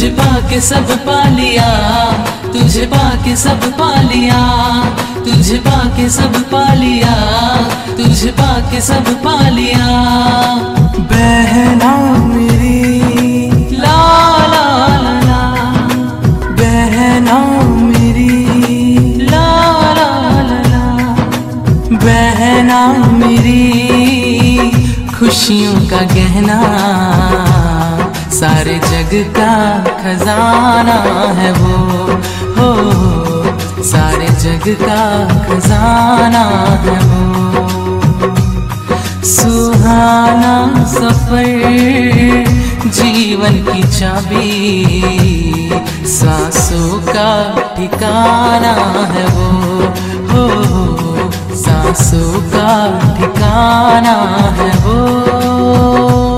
तुझे पाके सब पा लिया, तुझे पाके सब पा लिया, तुझे पाके सब पा लिया, तुझे पाके सब पा लिया। बहना मेरी ला ला ला ला, बहना मेरी ला ला ला ला, बहना मेरी खुशियों का गहना, सारे जग का खजाना है वो, हो सारे जग का खजाना है वो। सुहाना सफर जीवन की चाबी, सांसों का ठिकाना है वो, हो सांसों का ठिकाना है वो।